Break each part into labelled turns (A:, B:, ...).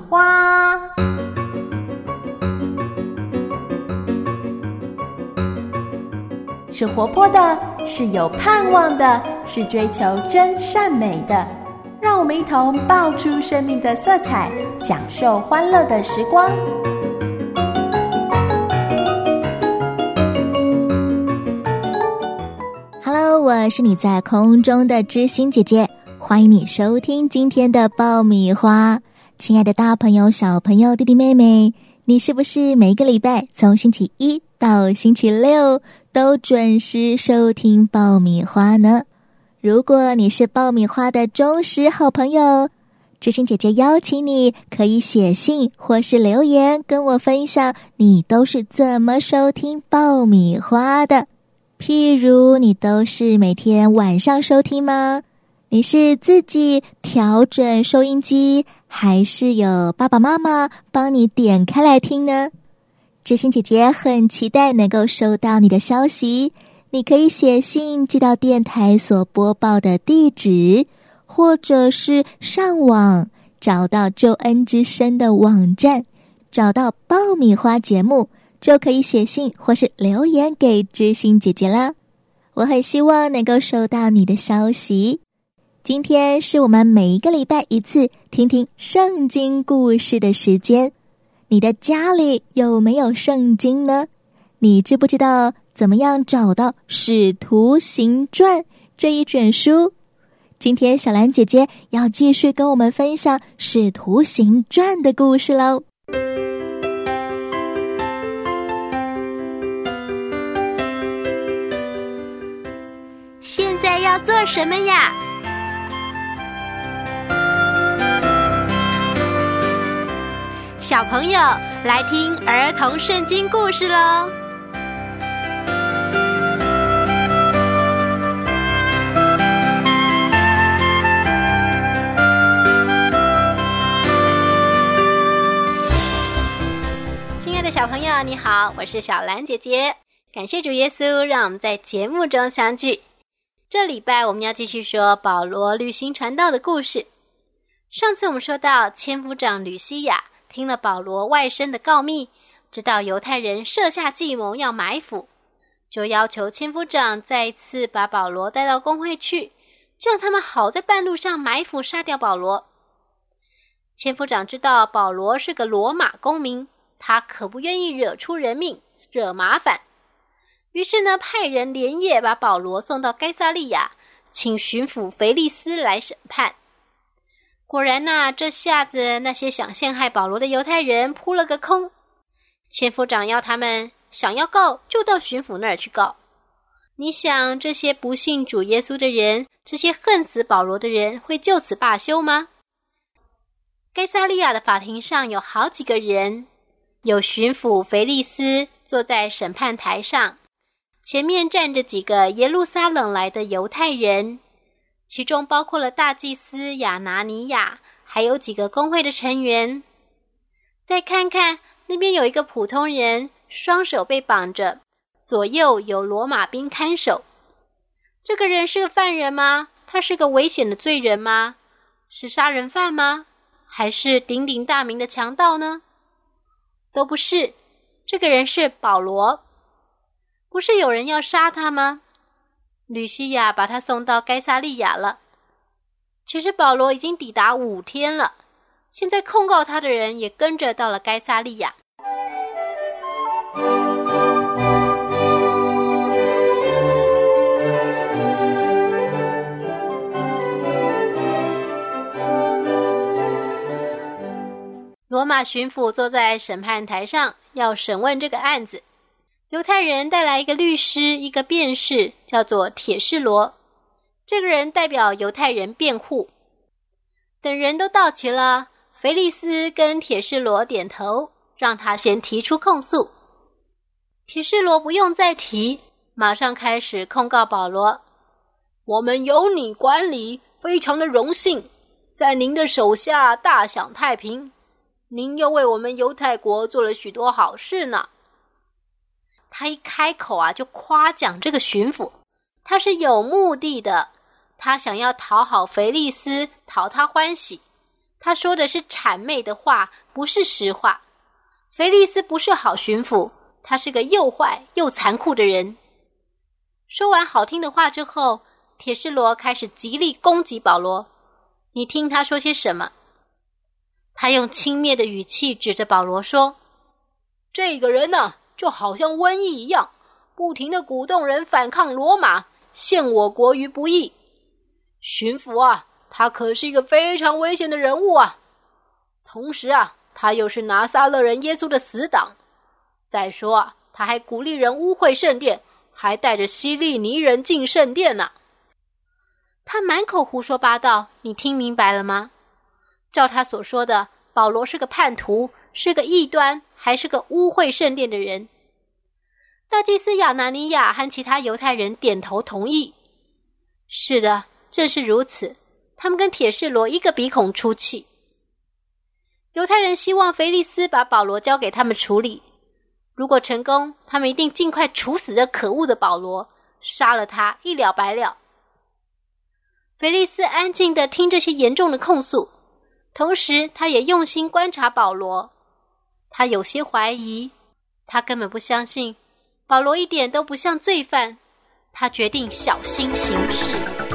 A: 花。是活泼的，是有盼望的，是追求真善美的。让我们一同爆出生命的色彩，享受欢乐的时光。
B: Hello， 我是你在空中的知心姐姐，欢迎你收听今天的爆米花。亲爱的大朋友、小朋友、弟弟妹妹，你是不是每个礼拜从星期一到星期六都准时收听爆米花呢？如果你是爆米花的忠实好朋友，知心姐姐邀请你可以写信或是留言跟我分享你都是怎么收听爆米花的。譬如你都是每天晚上收听吗？你是自己调整收音机，还是有爸爸妈妈帮你点开来听呢？知心姐姐很期待能够收到你的消息，你可以写信寄到电台所播报的地址，或者是上网找到救恩之声的网站，找到爆米花节目，就可以写信或是留言给知心姐姐了。我很希望能够收到你的消息。今天是我们每一个礼拜一次听听圣经故事的时间。你的家里有没有圣经呢？你知不知道怎么样找到《使徒行传》这一卷书？今天小兰姐姐要继续跟我们分享《使徒行传》的故事咯。
C: 现在要做什么呀？小朋友，来听儿童圣经故事咯。亲爱的小朋友，你好，我是小兰姐姐。感谢主耶稣，让我们在节目中相聚。这礼拜我们要继续说保罗旅行传道的故事。上次我们说到千夫长吕西亚听了保罗外甥的告密，知道犹太人设下计谋要埋伏，就要求千夫长再一次把保罗带到公会去，这样他们好在半路上埋伏杀掉保罗。千夫长知道保罗是个罗马公民，他可不愿意惹出人命，惹麻烦。于是呢，派人连夜把保罗送到该撒利亚，请巡抚腓利斯来审判。果然呐，这下子那些想陷害保罗的犹太人扑了个空。千夫长要他们想要告就到巡抚那儿去告。你想这些不信主耶稣的人，这些恨死保罗的人会就此罢休吗？该撒利亚的法庭上有好几个人，有巡抚腓利斯坐在审判台上，前面站着几个耶路撒冷来的犹太人，其中包括了大祭司亚拿尼亚，还有几个公会的成员。再看看那边有一个普通人，双手被绑着，左右有罗马兵看守。这个人是个犯人吗？他是个危险的罪人吗？是杀人犯吗？还是鼎鼎大名的强盗呢？都不是，这个人是保罗。不是有人要杀他吗？吕西亚把他送到该撒利亚了。其实保罗已经抵达5天了，现在控告他的人也跟着到了该撒利亚。罗马巡抚坐在审判台上，要审问这个案子。犹太人带来一个律师，一个辩士，叫做铁士罗。这个人代表犹太人辩护。等人都到齐了，腓利斯跟铁士罗点头，让他先提出控诉。铁士罗不用再提，马上开始控告保罗。我们由你管理，非常的荣幸，在您的手下大享太平。您又为我们犹太国做了许多好事呢。他一开口啊，就夸奖这个巡抚，他是有目的的，他想要讨好腓利斯，讨他欢喜。他说的是谄媚的话， 不是实话。腓力斯不是好巡抚，他是个又坏又残酷的人。说完好听的话之后，铁士罗开始极力攻击保罗。你听他说些什么？他用轻蔑的语气指着保罗说，这个人呢，就好像瘟疫一样，不停地鼓动人反抗罗马，陷我国于不义。巡抚啊，他可是一个非常危险的人物啊。同时啊，他又是拿撒勒人耶稣的死党。再说啊，他还鼓励人污秽圣殿，还带着希利尼人进圣殿呢。他满口胡说八道，你听明白了吗？照他所说的，保罗是个叛徒，是个异端，还是个污秽圣殿的人。大祭司亚拿尼亚和其他犹太人点头同意。是的，正是如此，他们跟铁士罗一个鼻孔出气。犹太人希望腓力斯把保罗交给他们处理，如果成功，他们一定尽快处死这可恶的保罗，杀了他，一了百了。腓力斯安静地听这些严重的控诉，同时他也用心观察保罗。他有些怀疑，他根本不相信保罗一点都不像罪犯，他决定小心行事。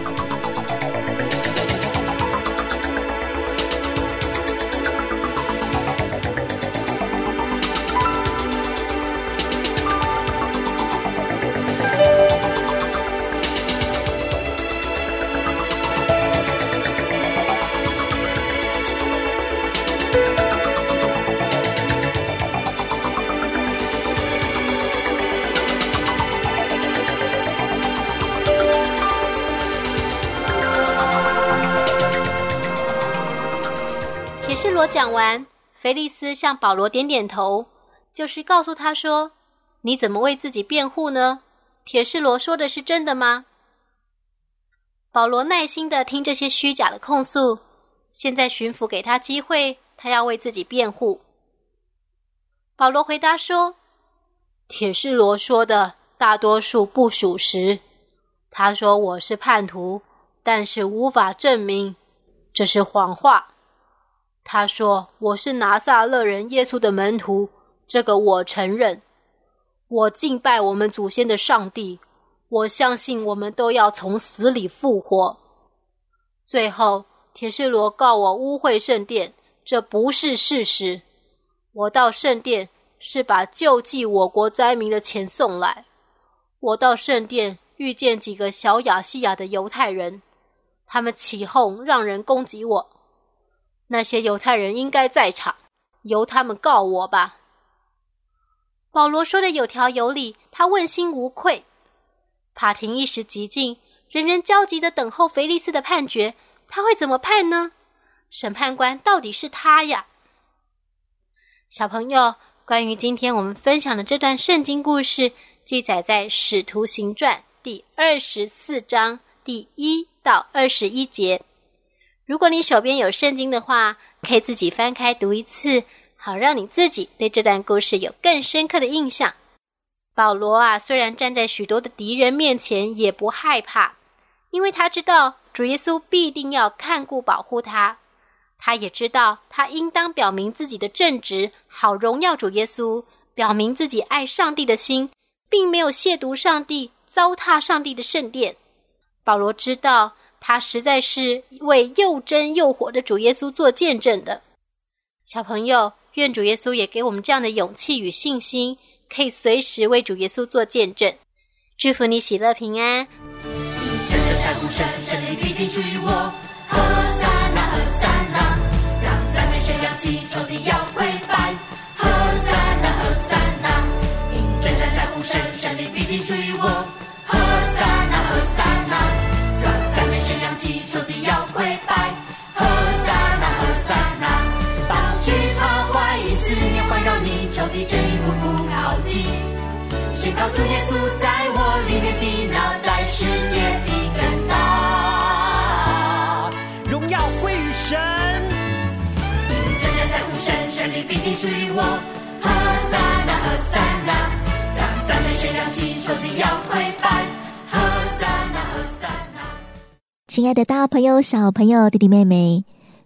C: 铁士罗讲完，腓力斯向保罗点点头，就是告诉他说，你怎么为自己辩护呢？铁士罗说的是真的吗？保罗耐心地听这些虚假的控诉，现在巡抚给他机会，他要为自己辩护。保罗回答说，铁士罗说的大多数不属实，他说我是叛徒，但是无法证明，这是谎话。他说我是拿撒勒人耶稣的门徒，这个我承认。我敬拜我们祖先的上帝，我相信我们都要从死里复活。最后，铁士罗告我污秽圣殿，这不是事实。我到圣殿是把救济我国灾民的钱送来。我到圣殿遇见几个小亚细亚的犹太人，他们起哄让人攻击我。那些犹太人应该在场，由他们告我吧。保罗说的有条有理，他问心无愧。法庭一时寂静，人人焦急地等候腓力斯的判决，他会怎么判呢？审判官到底是他呀？小朋友，关于今天我们分享的这段圣经故事，记载在《使徒行传》第24章第1到21节。如果你手边有圣经的话，可以自己翻开读一次，好让你自己对这段故事有更深刻的印象。保罗啊，虽然站在许多的敌人面前也不害怕，因为他知道主耶稣必定要看顾保护他。他也知道他应当表明自己的正直，好荣耀主耶稣，表明自己爱上帝的心，并没有亵渎上帝，糟蹋上帝的圣殿。保罗知道他实在是为又真又活的主耶稣做见证的。小朋友，愿主耶稣也给我们这样的勇气与信心，可以随时为主耶稣做见证。祝福你喜乐平安。
D: 真正在乎神，神力必定属于我。何塞那，何塞那，让赞美声扬起，仇敌要跪拜。何塞那，何塞那，因真正在乎神，神力必定属于我。何塞那，何塞那，仇敌要跪拜。何塞那，何塞那，当惧怕怀疑思念环绕你，仇敌正一步步靠近。宣告主耶稣在我里面，比那在世界的更大。
E: 荣耀归于神，
D: 因真正在乎神，神力必定属于我。何塞那，何塞那，让赞美声扬起，仇敌要跪拜。何塞那，何塞那。
B: 亲爱的大朋友小朋友弟弟妹妹，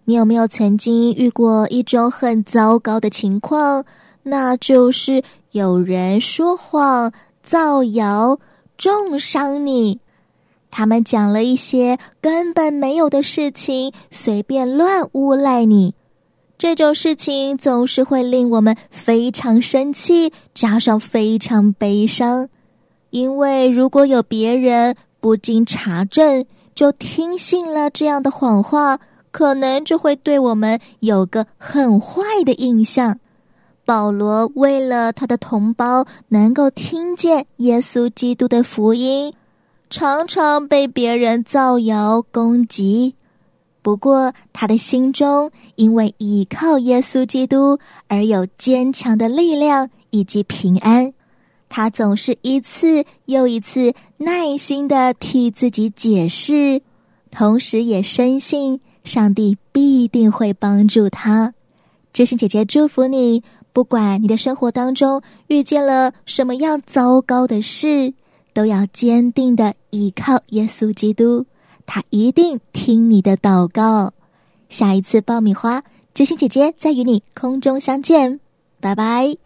B: 你有没有曾经遇过一种很糟糕的情况？那就是有人说谎、造谣、重伤你。他们讲了一些根本没有的事情，随便乱诬赖你。这种事情总是会令我们非常生气，加上非常悲伤。因为如果有别人不经查证就听信了这样的谎话，可能就会对我们有个很坏的印象。保罗为了他的同胞能够听见耶稣基督的福音，常常被别人造谣攻击。不过他的心中因为倚靠耶稣基督而有坚强的力量以及平安，他总是一次又一次耐心地替自己解释，同时也深信上帝必定会帮助他。知心姐姐祝福你，不管你的生活当中遇见了什么样糟糕的事，都要坚定地依靠耶稣基督，他一定听你的祷告。下一次爆米花，知心姐姐再与你空中相见，拜拜。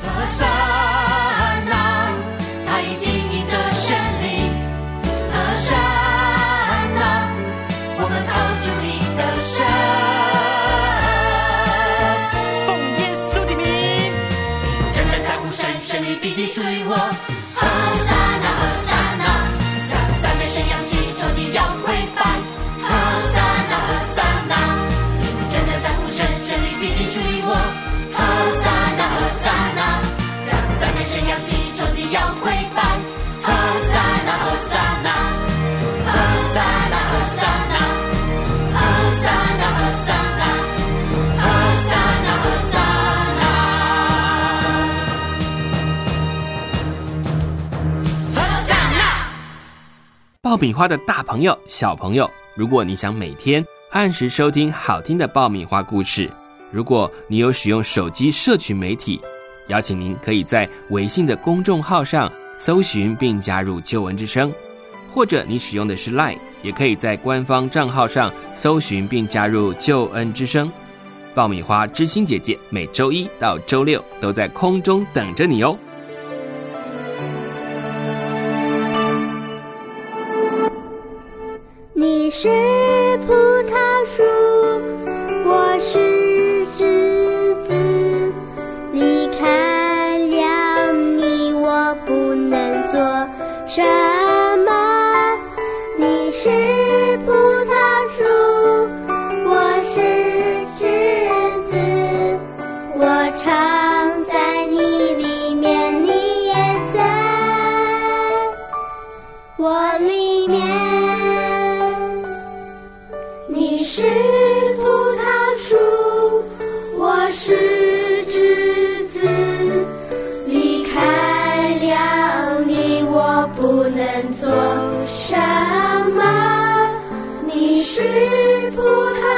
D: 他已经赢得胜利，和善哪，我们靠主赢得胜。
E: 奉耶稣的名，
D: 真的在乎神，胜利必定属于我。和散那，和散那，让赞美声扬起，仇敌要跪拜。和散那，和散那，真的在乎神，胜利必定属于我。和散那，和散那，让赞美声扬起，仇敌要跪拜。和散那，和散那，和散那，和散那，和散那，和散那，和散那，和散那。
F: 爆米花的大朋友、小朋友，如果你想每天按时收听好听的爆米花故事，如果你有使用手机社群媒体，邀请您可以在微信的公众号上搜寻并加入救恩之声，或者你使用的是 LINE， 也可以在官方账号上搜寻并加入救恩之声。爆米花知心姐姐每周一到周六都在空中等着你哦。
G: 你是葡萄树，我是枝子，离开了你，我不能做什么。你是葡萄树，我是枝子，我常在你里面，你也在我里面。你是葡萄树，我是枝子，离开了你，我不能做什么。你是葡萄